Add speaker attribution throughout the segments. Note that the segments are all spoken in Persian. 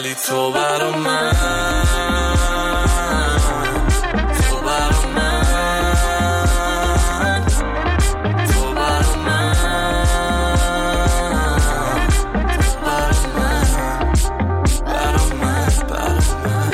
Speaker 1: ولی تو برا من، تو برا من، تو برا من، تو برا من، برا من، برا من.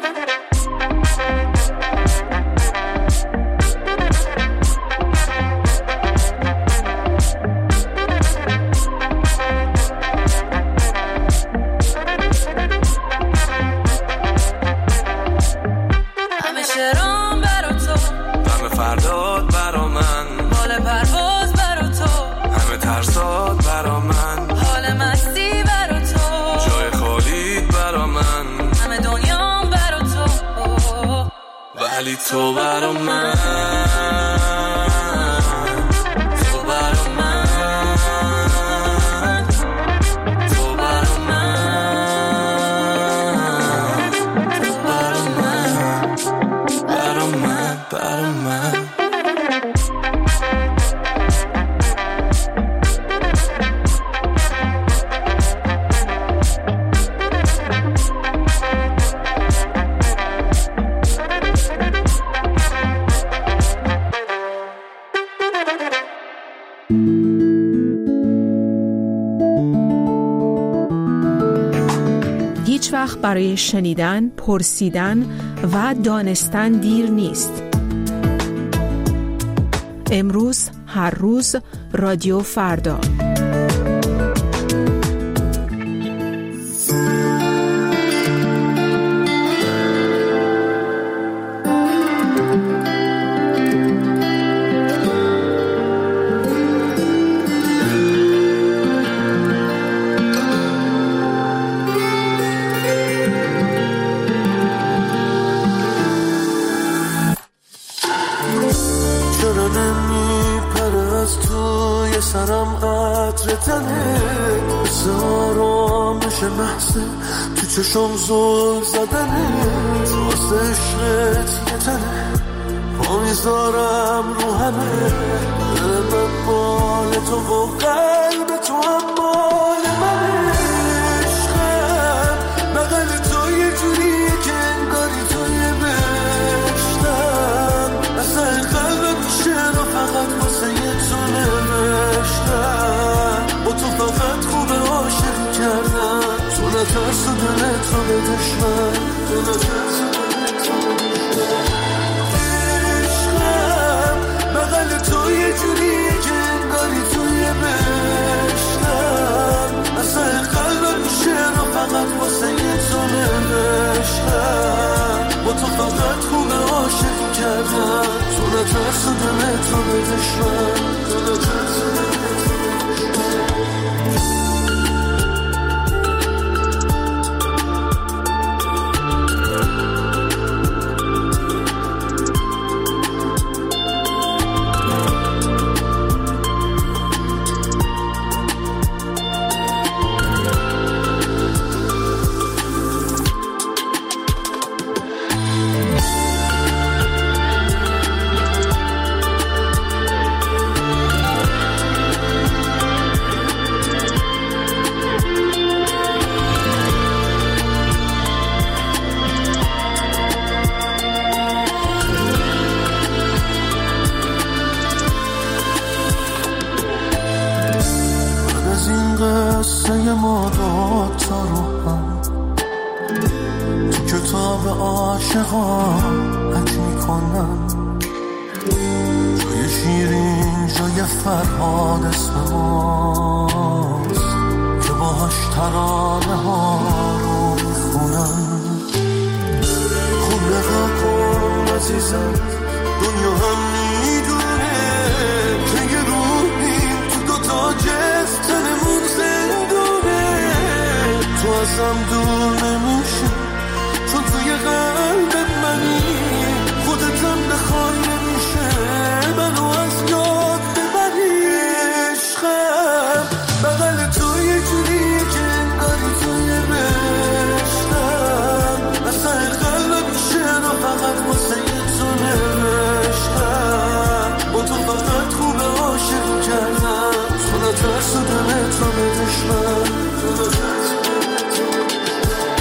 Speaker 1: ولی تو برا من، تو برا من، تو برا من، تو برا من، برا من، برا من.
Speaker 2: هیچ وقت برای شنیدن، پرسیدن و دانستن دیر نیست. امروز، هر روز، رادیو فردا.
Speaker 3: سرم عطر تنه، مثل آرامش محضه تو چشم زل زدنه، واسه عشقت یه تنه پا میذارم رو همه، من مال تو و قلب تو هم مال منه. عشقم بغل تو یه جوریه که انگاری توی بهشتم، اصلا قلبم میشه رو فقط واسه یه تو نوشتم، با تو فقط خوب عاشق کردم، تو نترس و دلت رو به دشمن، تو نترس و دلت رو به دشمن. عشقم بغل تو یه جوریه که انگاری توی بهشتم، اصلا قلبم میشه رو فقط واسه یه تو نوشتم، با تو فقط خوب عاشق کردم، تو نترس و دلت رو به دشمن، تو نترس و دلت رو به دشمن. قصه ما دوتا رو هم تو کتاب عاشقان حک میکنم، جای شیرین جای فرهاد اسم ماست که باهاش ترانه ها رو میخونم. خب نگاه کن عزیزم، دنیا هم میدونه که یه روحیم تو دوتا جست تنمون زندونه، تو ازم دور نمیشه چون توی قلب منی، خودتم بخوای نمیشه منو از یاد ببری. عشقم بغل تو یه جوریه که انگاری توی بهشتم، اصلا قلبم میشه رو فقط واسه یه تو نوشتم، با تو فقط خوب عاشق کردم، تو نترس و دلت رو به دشمن، تو نترس و دلت رو به دشمن.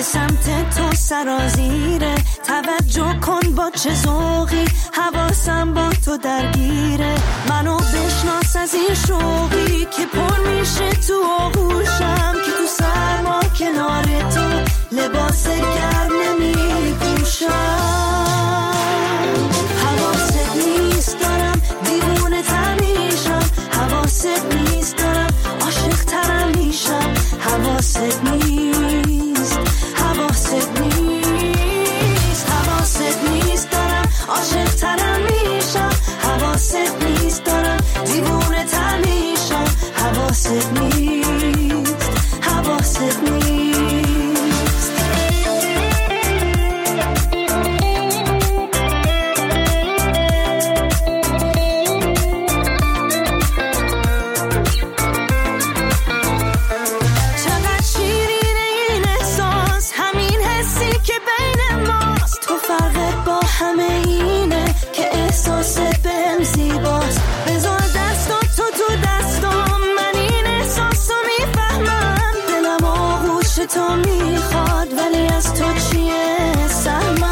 Speaker 4: به سمت تو سرازیره، توجه کن با چه ذوقی، حواسم با تو درگیره، منو بشناس از این شوقی که پر میشه تو آغوشم، که تو سرما کنار تو لباس گرم نمی پوشم. حواست نیست دارم دیوونه تر میشم، حواست نیست دارم عاشق ترم میشم، حواست نیست، حواست نیست، حواست نیست دارم عاشق ترم میشم، حواست نیست دارم دیوونه تر میشم، حواست نیست، حواست نیست. تو میخواد ولی از تو چیه سهمم،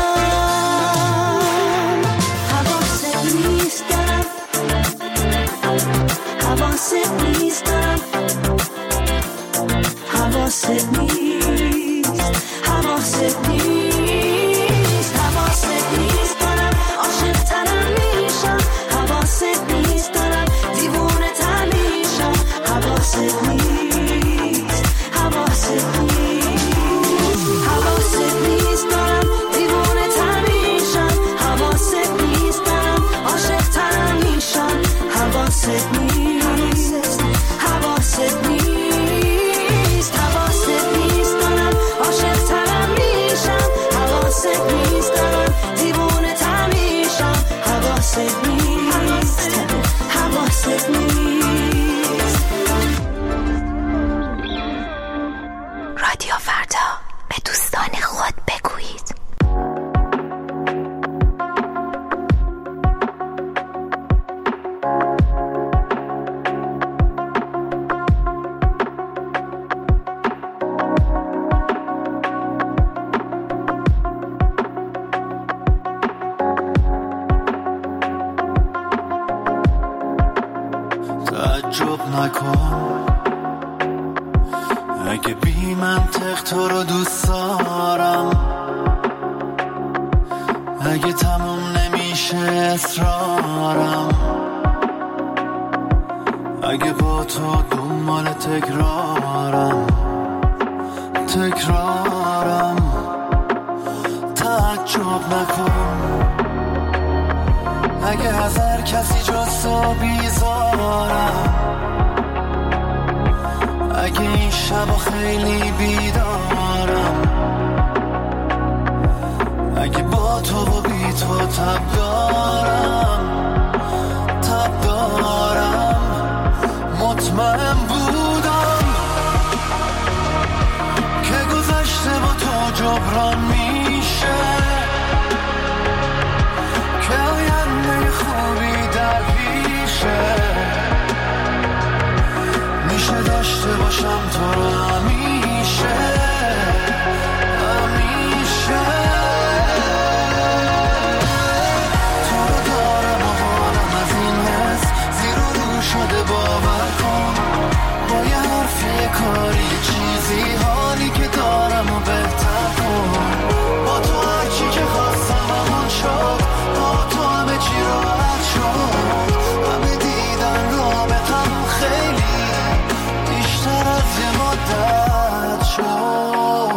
Speaker 4: حواست نیست دارم، حواست نیست دارم، حواست نیست، حواست نیست، حواست نیست دارم عاشق ترم میشم، حواست نیست دارم دیوونه تر میشم، حواست نیست، حواست نیست، حواست نیست دارم دیوونه تر میشم، حواست نیست دارم عاشق ترم میشم، حواست نیست، حواست نیست، حواست نیست دارم عاشق ترم میشم، حواست نیست دارم دیوونه تر میشم، حواست نیست، حواست نیست.
Speaker 5: رادیو فردا، به دوستان خود بگویید.
Speaker 3: تعجب نکن اگه بی منطق تو رو دوست دارم، اگه تموم نمیشه اصرارم، اگه با تو دنبال تکرارم، تعجب نکن اگه از هر کسی جز تو بیزارم، اگه این شب خیلی بیدارم، اگه با تو و بی تو تب دارم، مطمئن بودم که گذشته با تو جبران میشه، که آینده خوبی در پیشه، میشه داشته باشم تو رو همیشه. تو رو دارم و حالم از این حس زیر و رو شده، باور کن با یه حرف یه کاری چیزی حالی که دارم و بهتر کن، با تو هرچی که خواستم همون شد، با تو همه چی راحت شد، همه دیدن رابطم خیلی بیشتر از یه مدت شد.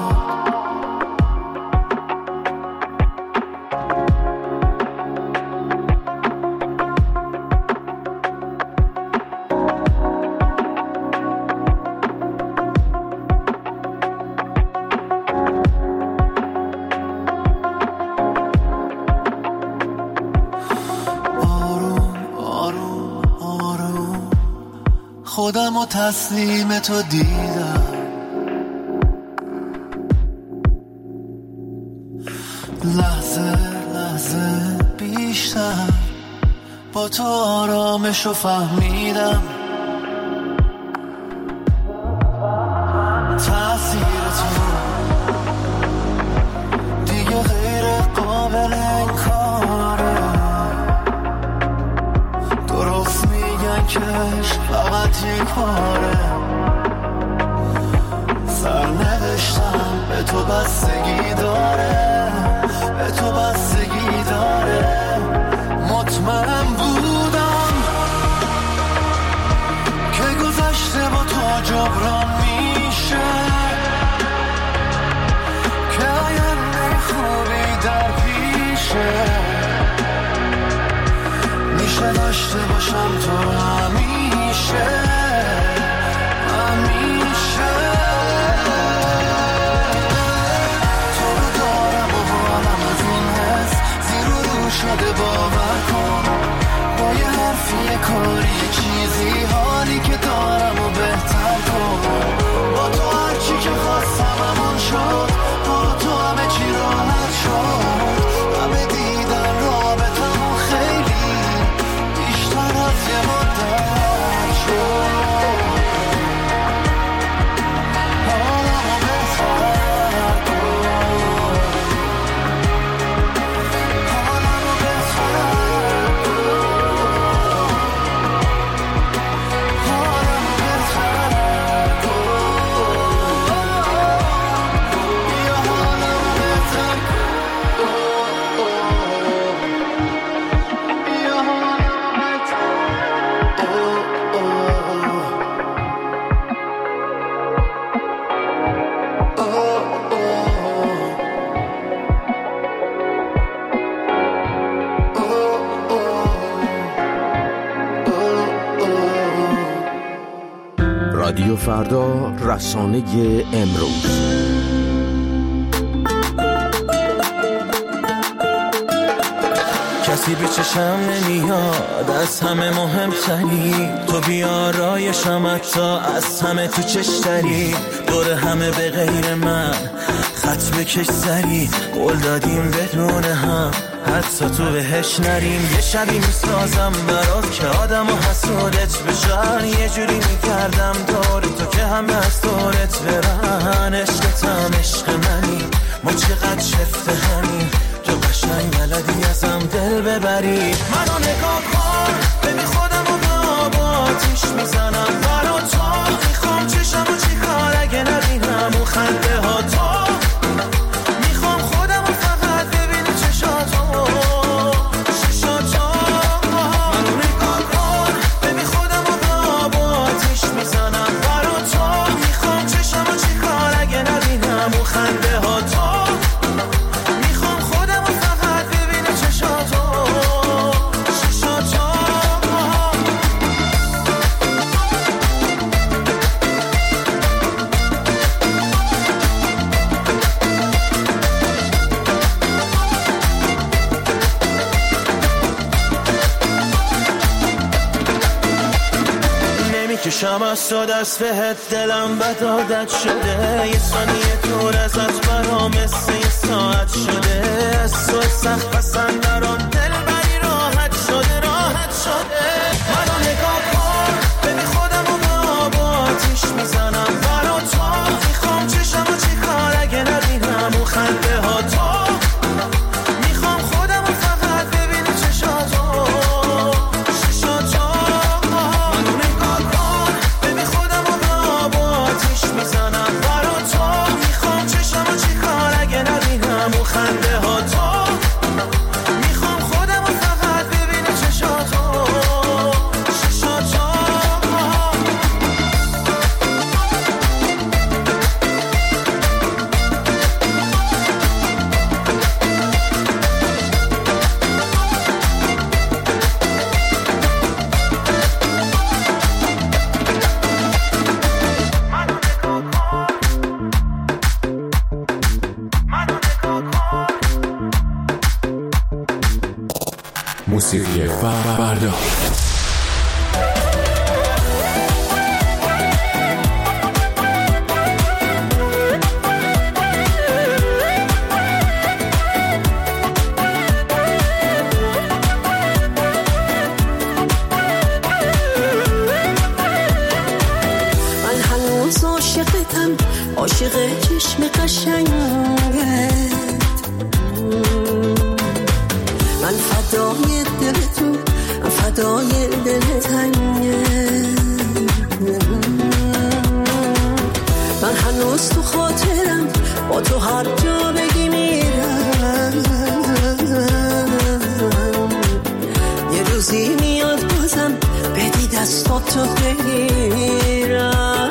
Speaker 3: خودم و تسلیم تو دیدم، لحظه لحظه بیشتر با تو آرامشو فهمیدم، تأثیر تو پاره سرنوشتم به تو بستگی داره به تو بستگی داره مطمئن بودم که گذشته با تو جبران میشه که آینده خوبی در پیشه میشه داشته باشم تو همیشه همیشه تو رو دارم و حالم از این حس زیر و رو شده باور کن با یه حرفی یه کاری چیزی حالی که دارم و بهتر کن با تو هرچی که خواستم همون شد با تو همه چی راحت شد همه دیدن رابطمون خیلی بیشتر از یه مدت شد حالمو بهتر کن حالمو بهتر کن حالمو بهتر کن بیا حالمو بهتر کن بیا حالمو
Speaker 6: رادیو فردا، رسانه امروز.
Speaker 3: کسی به چشم نمیاد از همه مهمتری تو بیارایشم حتی از همه تو چشتری دور همه به غیر من خط بکش سری قول دادیم بدون هم حتی تو بهش نریم یه شبی میسازم برات که آدم و حسودت بشن یه جوری میکردم دور تو که همه از دورت برن عشقتم عشق منی ما چقدر شفته همین تو قشنگ بلدی ازم دل ببری منو نگاه کن ببین خودم رو به آب آتیش میزنم برا تو میخوام چشم و چی کار اگه نبینم اون خنده ها تو میخوام خودم رو فقط ببینی چشاتو منو نگاه کن ببین خودم رو به آب آتیش میزنم برا تو میخوام چشم و چی کار اگه نبینم اون خنده ها تو کشم از تو دست بهت دلم بد عادت شده یه ثانیه دور ازت برام مثل یه ساعت شده از تو سخت پسند نران دل بری راحت شده منو نگاه کن ببین خودم رو به آب آتیش میزنم برا تو میخوام چشم و چی کار اگه نبینم اون خنده ها تو میخوام خودم رو فقط ببینی چشاتو خنده ها تو میخوام خودم رو فقط ببینی چشاتو
Speaker 6: موسیقی فردا.
Speaker 4: من هنوز عاشقتم عاشق چشم قشنگت من فدای دل تو فدای دل تنگت
Speaker 7: هنوز تو خاطرم، با تو هر جا بگی میرم. یه روزی میاد بازم بدی دستاتو بگیرم.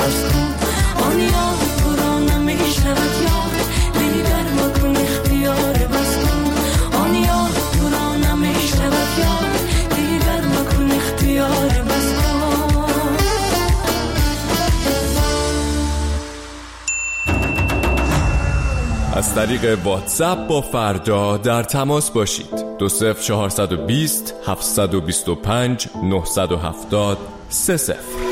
Speaker 7: بس کن آن یاد تو را نمیشنود یاد دیگر مکن اختیار بس کن آن یاد تو را نمیشنود یاد دیگر مکن اختیار بس کن.
Speaker 8: از طریق واتساپ با فردا در تماس باشید. 20420 725 970 30.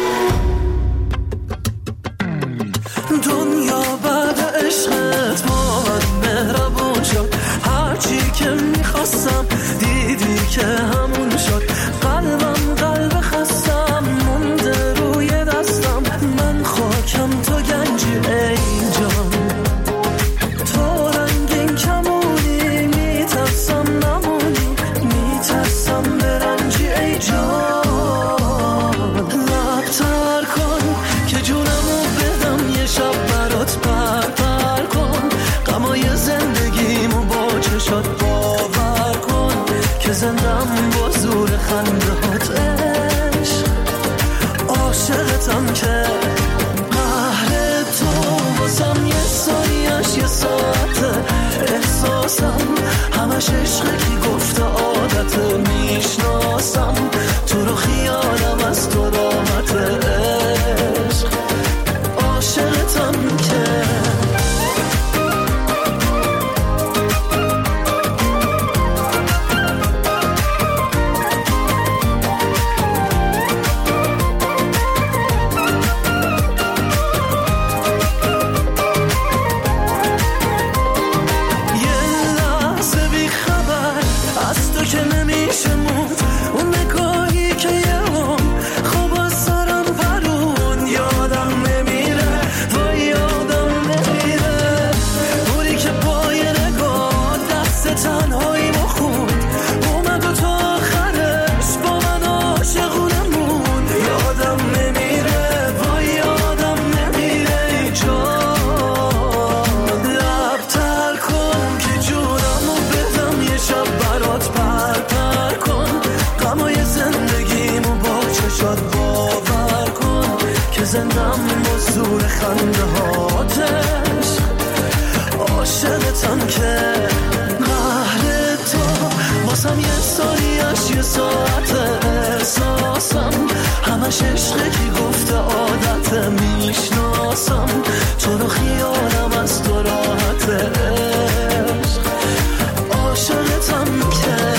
Speaker 7: دنیا بعد عشقت با من مهربون شد هرچی که میخواستم دیدی که همون شد قلبم قلب خستم مونده روی دستم من خاکم تو گنجی ای جان تو رنگین کمونی میترسم نمونی میترسم برنجی ای جان لبتر کن که جونمو بدم یه شب برات پر کن غمای زندگیمو با چشات باور کن که زندم با زور خندهات عشق عاشقتم که قهر تو واسم یه ثانیه‌اش یه ساعته احساسم همش عشقه کی گفته عادته میشناسم تو رو خیالم از تو راحته عشق عاشقتم که زندم با زور خنده هاتش عاشقتم که قهر تو واسم یه ثانیه‌اش یه ساعت احساسم همش عشقه کی گفته عادت میشناسم تو رو خیالم از تو راحت عشق عاشقتم که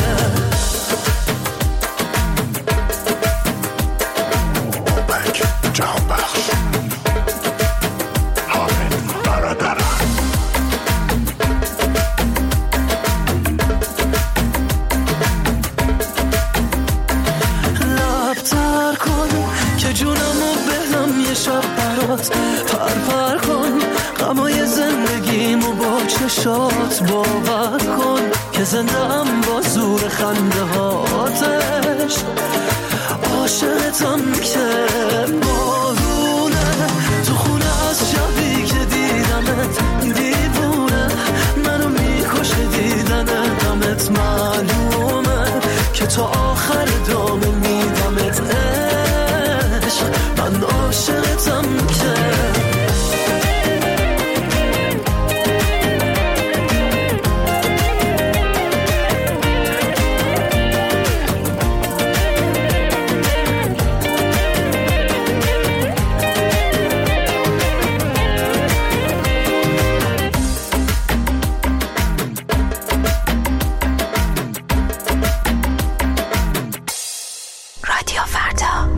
Speaker 7: پر کن غمای زندگیمو با چشات باور کن که زندم با زور خنده هاتش عاشقتم که بارونه تو خونه از شبی که دیدمت دیوونه منو میکشه دیدن غمت معلومه که تو آخر دامه میدمت عشق من عاشقتم که
Speaker 5: رادیو فردا.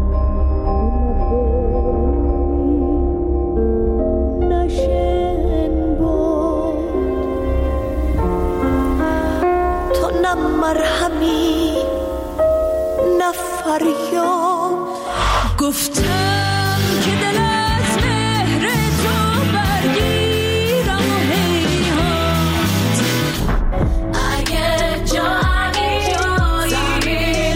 Speaker 4: تو نه مرهمی نه فریاد
Speaker 7: گفتم که دل از مهر تو برگیرم و هیهات اگه جایی جایی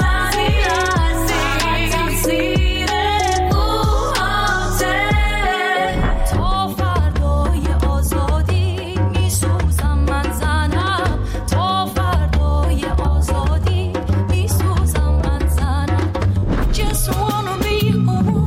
Speaker 7: تأثیر بوهاته تا فردای آزادی میسوزم من زنم تا فردای آزادی میسوزم من زنم just wanna be home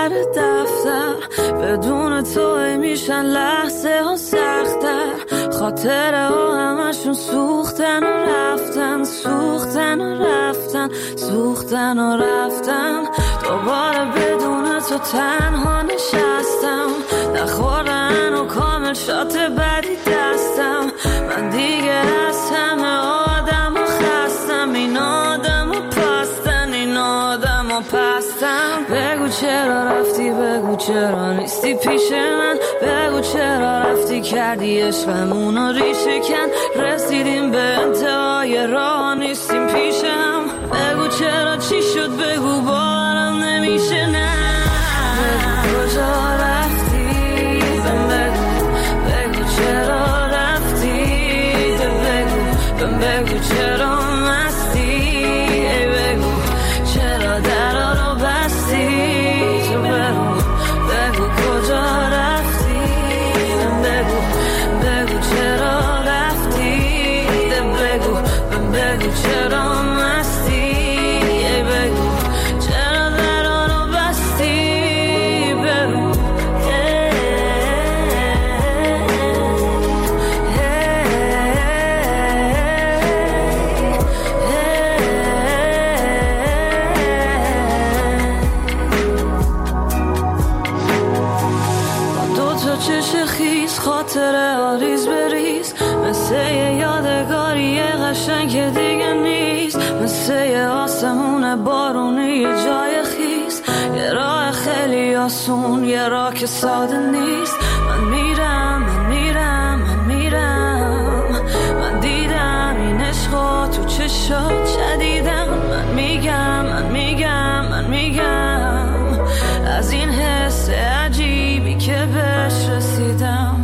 Speaker 7: سر دفتر، بدون تو میشن لحظه ها سخت‌تر. خاطره ها همشون سوختن و رفتن، سوختن و رفتن، سوختن و رفتن. دوباره بدون تو تنها نشستم، نخوردن و کامل شات بدی دستم. من دیگه از همه آدم و خستم، این آدم و پستن، این آدم و پستم. بگو چرا رفتی، بگو چرا نیستی پیش من، بگو چرا رفتی کردی عشقمونو ریشه کن. رسیدیم به انتهای راه نیستیم پیشم، بگو چرا چی شد، بگو باورم نمیشه. نه بگو کجا رفتی، بگو چرا رفتی، بگو چرا مستی، ای بگو چرا درا رو بستی. تو بگو کجا رفتی، بگو چرا رفتی، بگو چرا مستی، ای بگو چرا درا رو بستی. بگو چش خیز، خاطره آریز بریز، مثل یه یادگاری قشنگ که دیگه نیست، مثل یه آسمون بارونی یه جای خیز، یه راه خیلی آسون، یه راه که ساده نیست. من میرم، من میرم، من میرم، من دیدم این عشقا تو چشات شدیدم. من میگم، من میگم، من میگم از این حس عجیبی که بهش رسیدم.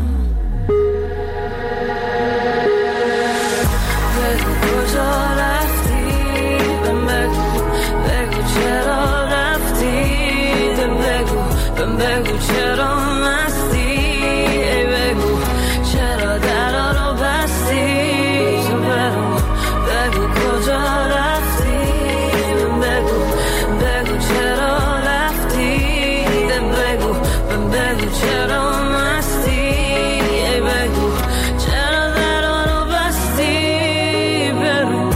Speaker 7: بگو کجا رفتی، بگو چرا رفتی، بگو چرا مستی، ای بگو چرا درا رو بستی. تو بگو کجا رفتی، بگو چرا رفتی، بگو چرا مستی، ای بگو چرا درا رو بستی. بگو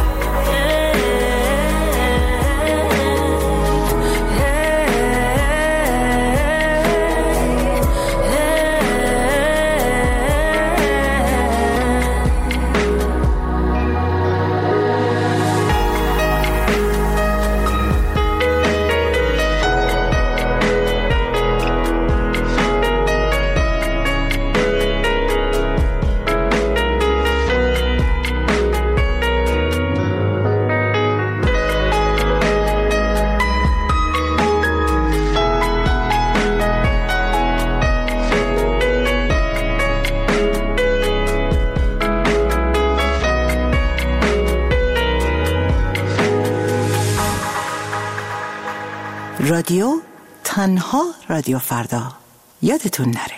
Speaker 9: رادیو تنها رادیو فردا، یادتون نره.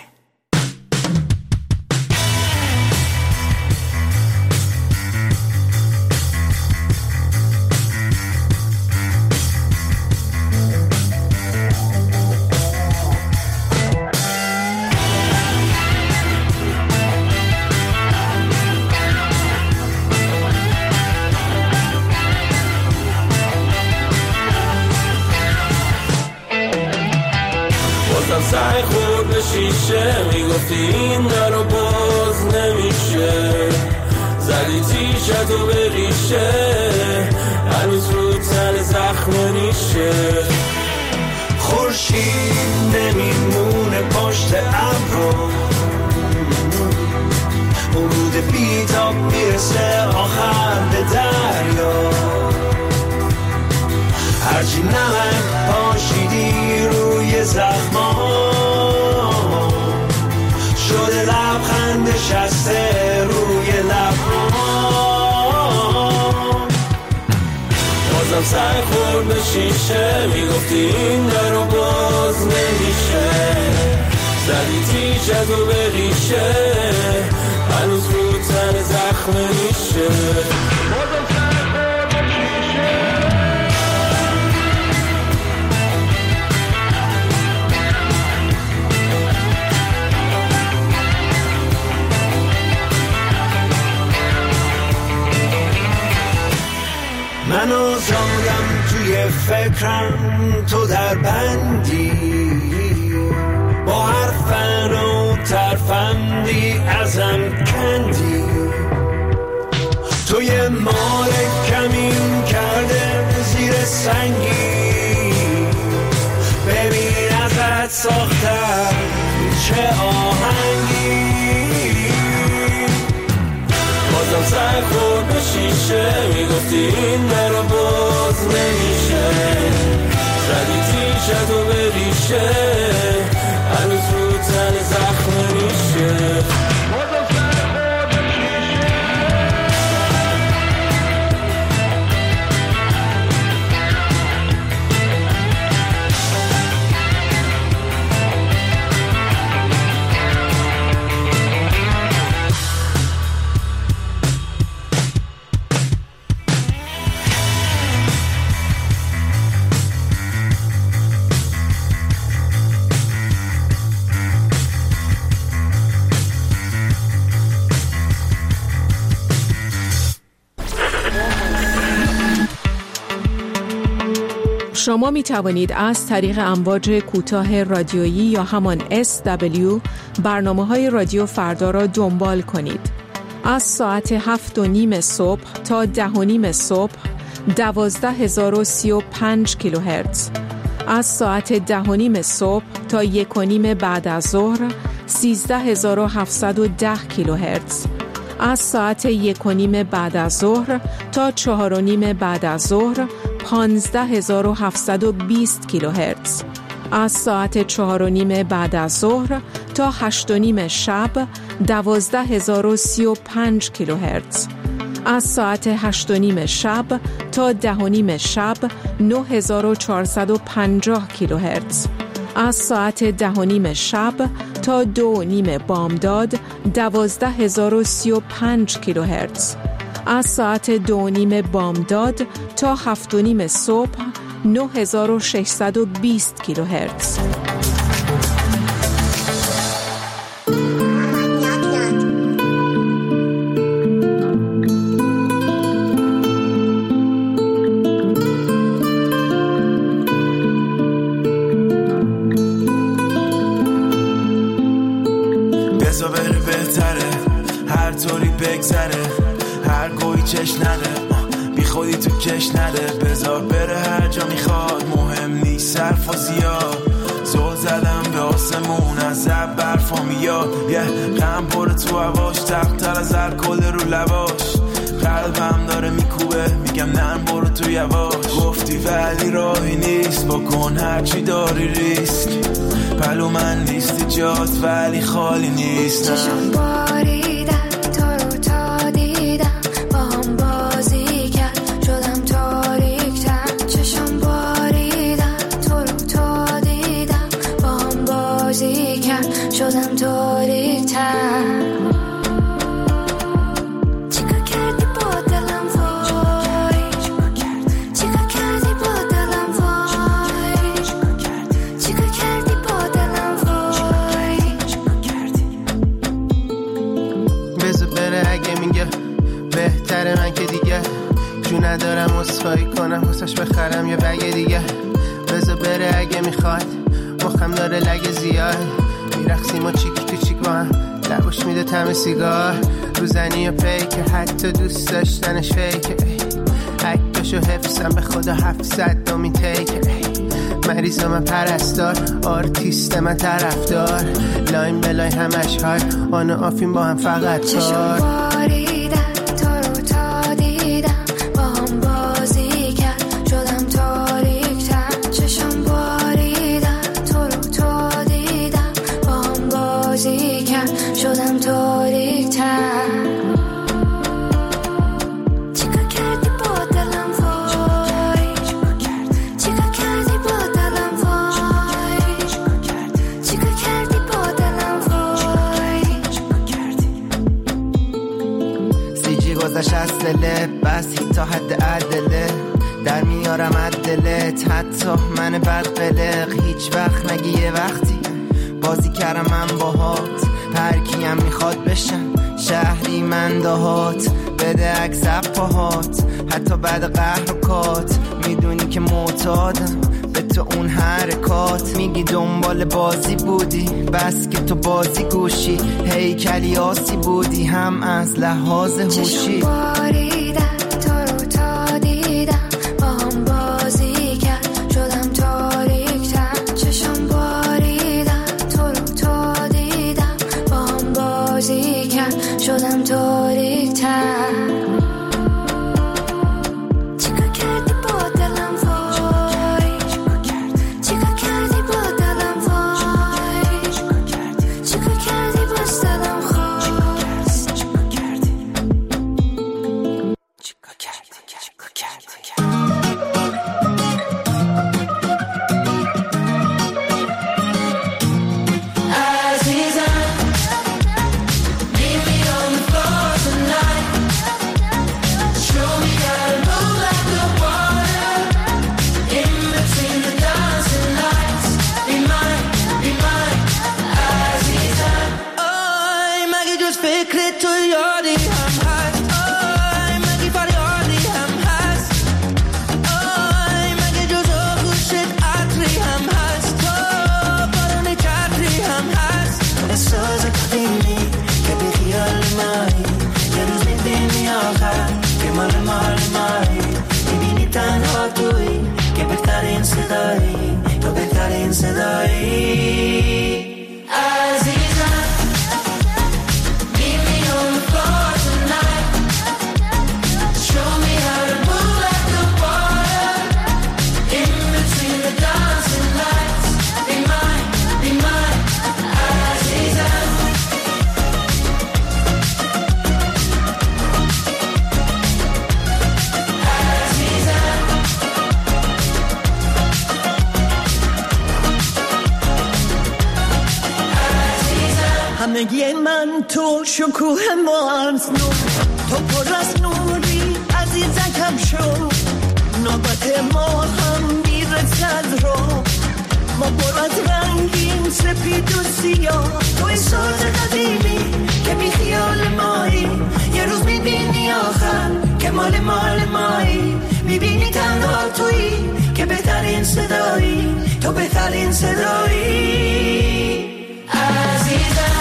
Speaker 1: سعی خورد به شیشه، میگفتی این درو باز نمیشه، زدی تیشتو به ریشه، هنوز رو تن زخم نیشه. خورشید نمیمونه پشت ابرو، ورود بیتاب میرسه آخر به دریا. هرچی نمک پاشیدی روی زخما، شده لبخند نشسته روی لبها. بازم سعی خورد به شیشه، میگفتی این درو باز نمیشه، زدی تیشتو به ریشه، هنوز رو تن زخم نیشه. بازم سعی خورد به شیشه. فکرم تو در بندی، با هر فن و ترفندی ازم کندی. تو یه مال کمین کرده زیر سنگی، ببین ازت ساختم چه آهنگی. بازم سر خورد به شیشه، میگفتی این درو باز نمیشه. زدی تیشت و به ریشه، هنوز رو تن زخم میشه.
Speaker 2: شما می توانید از طریق امواج کوتاه رادیویی یا همان SW برنامه‌های رادیو فردا را دنبال کنید. از ساعت 7:30 صبح تا 10:30 صبح 12035 کیلوهرتز. از ساعت 10:30 صبح تا 1:30 بعد از ظهر 13710 کیلوهرتز. از ساعت 1:30 بعد از ظهر تا 4:30 بعد از ظهر 15720 کیلوهرتز. از ساعت 4:30 بعد از ظهر تا 8:30 شب 12035 کیلوهرتز. از ساعت 8:30 شب تا 10:30 شب 9450 کیلوهرتز. از ساعت 10:30 شب تا 2:30 بامداد 12035 کیلوهرتز. از ساعت 2:30 بامداد تا 7:30 صبح 9620 کیلوهرتز.
Speaker 1: بذار بره بهتره، هر طوری بگذره، هر گویی چش نده، بی خودی تو کش نده. بذار بره هر جا میخواد، مهم نیست صرف و زیاد. زل زدم به آسمون از زب برفا میاد، یه غم پره تو هواش، تختر از الکل رو لباش. قلبم داره میکوبه، میگم نه برو تو یواش. گفتی ولی راهی نیست، بکن هرچی داری ریسک. پلو من نیستی جات ولی خالی نیست.
Speaker 10: چشم باریدن تو رو تا دیدم، با هم بازی کرد شدم تاریک‌تر. چشم باریدن تو رو تا دیدم، با هم بازی کرد شدم تاریک‌تر.
Speaker 11: من که دیگه جو ندارم اصفایی کنم، واسش بخرم یه بگه دیگه. بذار بره اگه میخواد، مخم داره لگه زیاد. میرخسیم و چیکی تو چیک با هم، لباش میده تم سیگار. روزنی و پیکه، حتی دوست داشتنش فیکه. عکسشو حفظم به خدا 700 دومین تیکه. مریض من پرستار، آرتیست من طرفدار. لاین بلای همش های آن و آفین با هم فقط کار.
Speaker 10: شدم تاریک‌تر. چیکار کردی با دلم وای، چیکار کردی با دلم وای، چیکار کردی با دلم وای.
Speaker 11: سیجی گذاشت از دلت، بس تا حد عدله. در میارم عدلت، حتی من بدقلق. هیچ وقت نگی یه وقتی بازی کردم من باهات. هر کیم میخواد بشم شهری من دهات، بده عکس پاهات. حتی بعد قهر و کات میدونی که معتادم به تو اون حرکات. میگی دنبال بازی بودی بس که تو بازی گوشی، هیکلی آسی بودی هم از لحاظ هوشی.
Speaker 10: چشم باریدن تو رو تا دیدم، با هم بازی کرد شدم تاریک‌تر. چشم باریدن تو رو تا دیدم، با هم بازی کرد شدم تاریک‌تر.
Speaker 12: همگی من تو شکوه مارز نور، تو پر از نوری عزیزکم شو. نوبت ما هم میرسد رو، ما پر از رنگیم سپید و سیاه. توی ساز قدیمی که بی خیال مایی، یه روز میبینی آخر که مال مایی. میبینی تنها تویی که بهترین صدایی، تو بهترین صدایی. عزیزم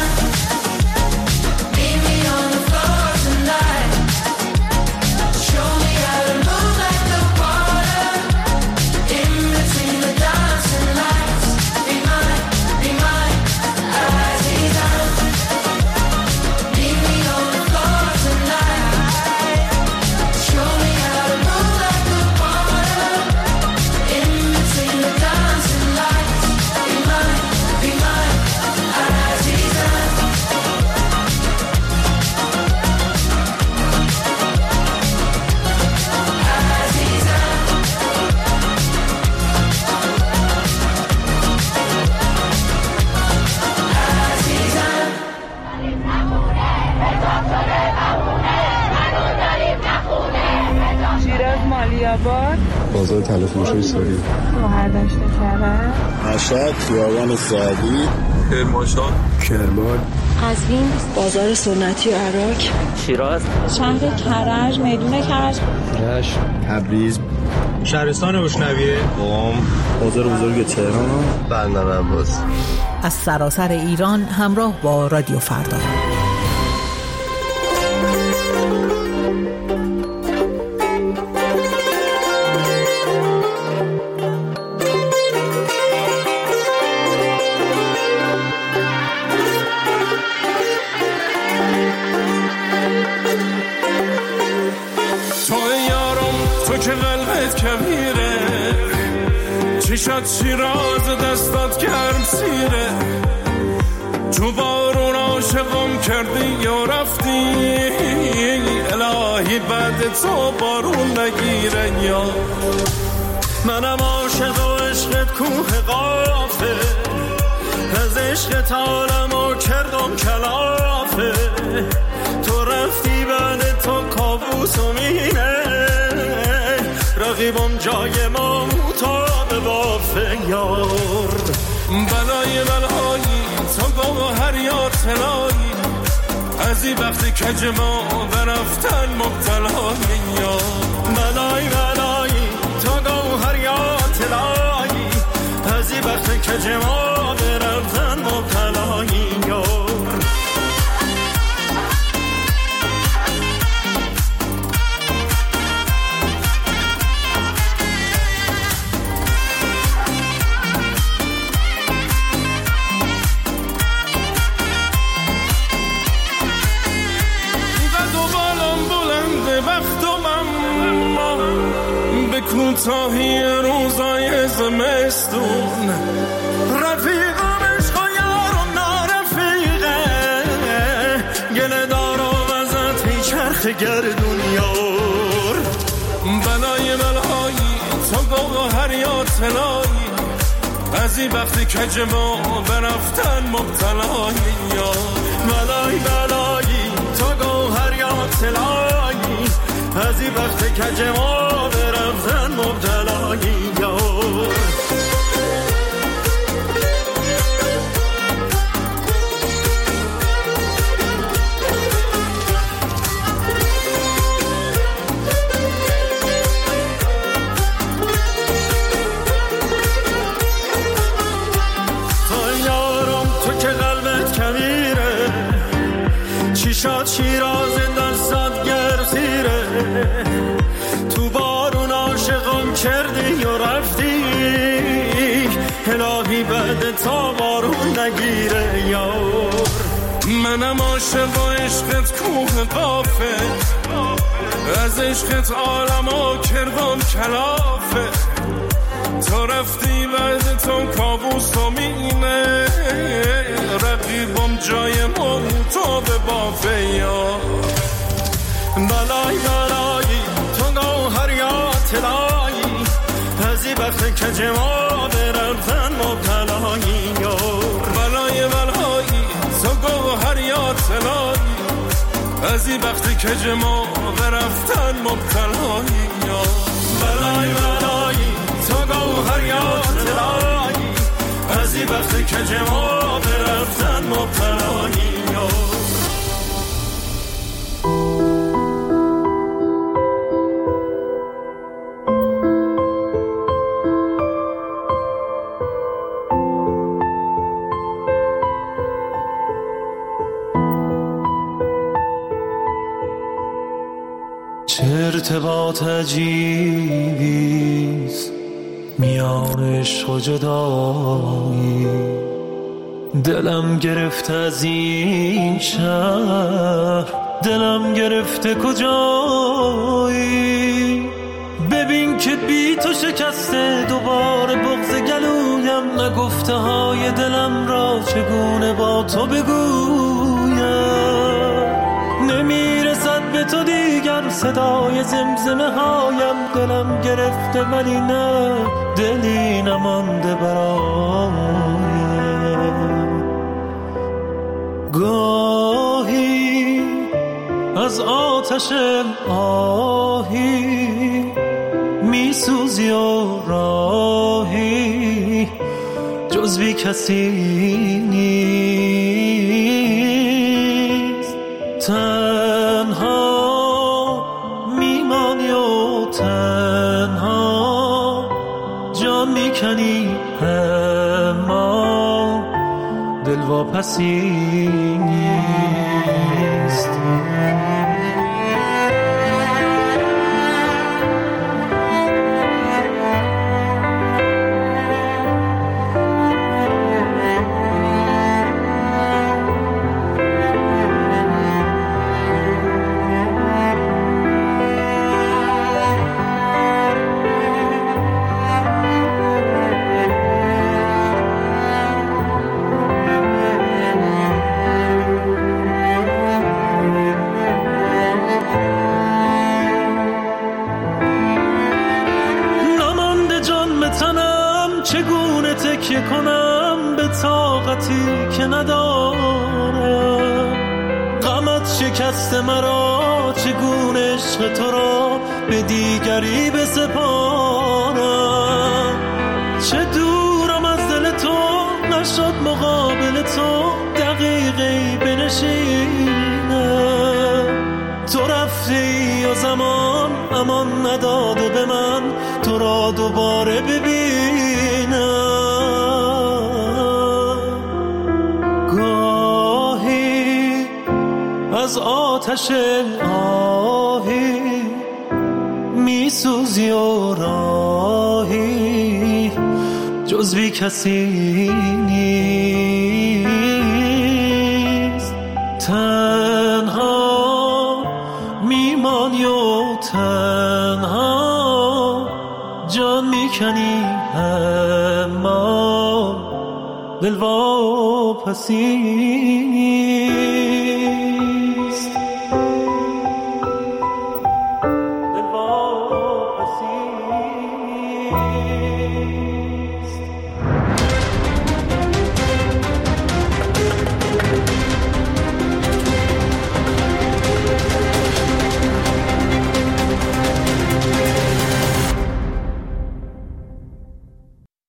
Speaker 13: بازار تلفروشی سوری،
Speaker 14: مهردشت کرد،
Speaker 13: مشهد، خیابان سعدی،
Speaker 8: کرمانشاه،
Speaker 13: کرمان،
Speaker 14: قزوین، بازار سنتی عراق،
Speaker 15: شیراز،
Speaker 14: شهر کرج، میدون کرج،
Speaker 13: رشت، تبریز،
Speaker 16: شهرستان بشنویه،
Speaker 13: قم، بازار بزرگ تهران،
Speaker 16: بندر عباس.
Speaker 9: از سراسر ایران همراه با رادیو فردا.
Speaker 1: چشات شیراز دستات گرم سیره، تو بارون عاشقم کردی یا رفتی، الهی بعد تو بارون نگیره. یا منم عاشق و عشقت کوه قافه، از عشقت عالمو کردم کلافه. تو رفتی بعد تو کابوسو مینه، رقیبم جای ما مطابق بافه. یار بلای بلایی تو گوهر یا طلایی،
Speaker 15: از این وقتی که ما برفتن مبتلایی یا بلایی بلایی تا گوهر یا طلایی از این وقتی که ما برفتن مبتلایی یا کوتاهی روزای زمستون رفیقم عشق و یار و نارفیقه گله دار و وزت چرخ گردون یار بلای بلایی تا گوهر یا طلایی از این وقتی که ما برفتن مبتلایی یا بلای بلایی تا گوهر یا طلایی از این وقتی که ما برفتن مبتلایی یا تا یارم تو که قلبت کبیره چیشات شیراز دستات گرسیره تو بارون عاشقم کردی و رفتی الهی بعد تا بارون نگیره یار منم عاشق و عشقت کوه قافه از عشقت عالمو کردم کلافه تو رفتی بعد تو کابوس و مینه رقیبم جای موتا به بافه یار بلای بلایی تو گوهر یا طلایی از این وقت که ما برفتن مبتلایی یار بلای بلایی تو گوهر یا طلایی از این وقت که ما برفتن مبتلایی یار بلای بلایی تو گوهر یا طلایی از این وقت که ما برفتن مبتلایی یار ارتباط عجیبیست میان عشق و جدایی دلم گرفته از این شهر دلم گرفته کجایی ببین که بی تو شکسته دوباره بغض گلویم نگفته های دلم را چگونه با تو بگویم نمیرسد به تو دیگر صدای زمزمه هایم دلم گرفته ولی نه دلی نمانده برایم گاهی از آتش آهی میسوزی و راهی جز بی کسی نیست تنها میمانی و تنها جان میکنی اما دل واپسی نیست کنم به طاقتی که ندارم غمت شکست مرا چگونه عشق تو را به دیگری بسپارم چه دورم از دل تو نشد مقابل تو دقیقی بنشینم را دوباره ببینم. گاهی از آتش آهی میسوزی و راهی جز بی کسی نیست. تنها میمانی و تنها جان میکنی اما دل واپسی نیست.